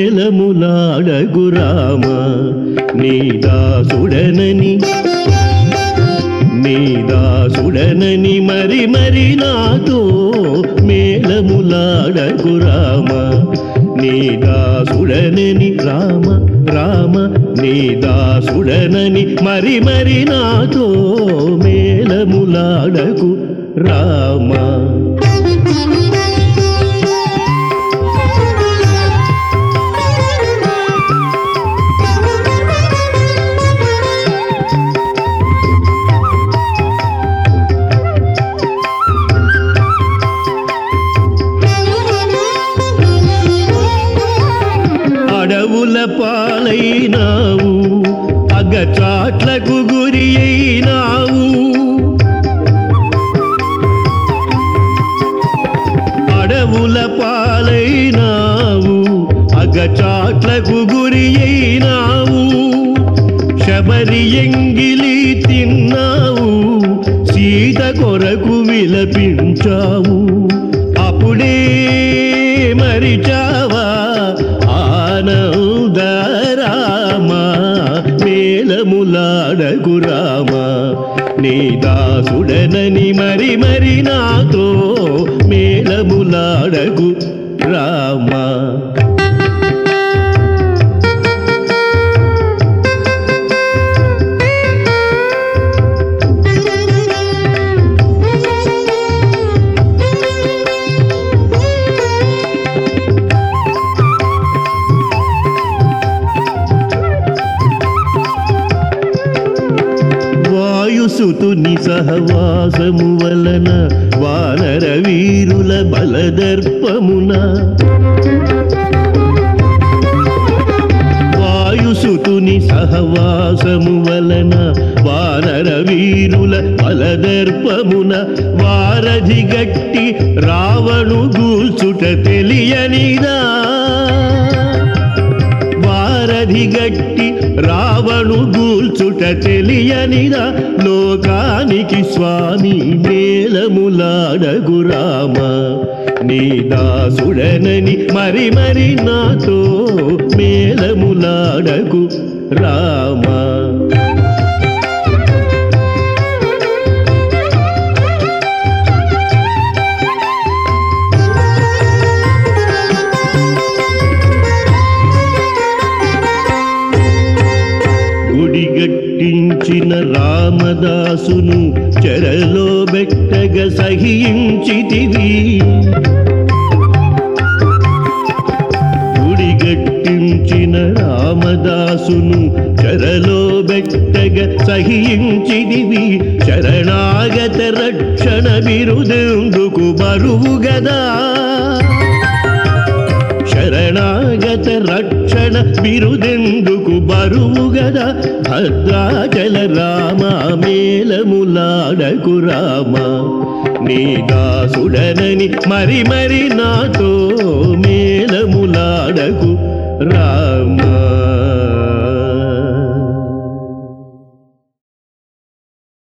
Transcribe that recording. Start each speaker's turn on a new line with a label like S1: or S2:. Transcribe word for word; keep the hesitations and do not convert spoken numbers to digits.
S1: మేలములాడగు రామ నీ దాసుడనని నీ దాసుడనని మరి మరి నాతో మేలములాడగు రామ నీ దాసుడనని రామ రామ నీ దాసుడనని మరి మరి నాతో మేలములాడగు రామ అడవుల పాలైనావు అగచాట్లకు గురి అయినావు అడవుల పాలైనావు అగచాట్లకు గురి అయినావు శబరి ఎంగిలి తిన్నావు సీత కొరకు విలపించావు అప్పుడే మరిచావా ఆనంద రామ మేలములాడగు రామ నీ దాసుడనని మరి మరి నాతో మేలములాడగు రామ వాయుసుతుని సహవాసము వలన వానర వీరుల బలదర్పమున వాయుసుతుని సహవాసము వలన వానర వీరుల బలదర్పమున వారధి గట్టి రావణు గూల్చుట తెలియనిదా వారధి గట్టి రావణు గూల్చుట తెలియనిదా లోకానికి స్వామి మేలములాడగు రామ నీ దాసుడనని మరి మరి నాతో మేలములాడగు రామ గుడిగట్టించిన రామదాసును చెరలో బెట్టగ సహించితివి గుడిగట్టించిన రామదాసును చెరలో బెట్టగ సహించితివి శరణాగత రక్షణ బిరుదెందుకు బరువు గదా శరణాగత రక్షణ బిరుదెందుకు బరువు గదా భద్రాచల రామ మేలములాడగు రామ నీ దాసుడనని మరి మరి నాతో మేలములాడగు రామ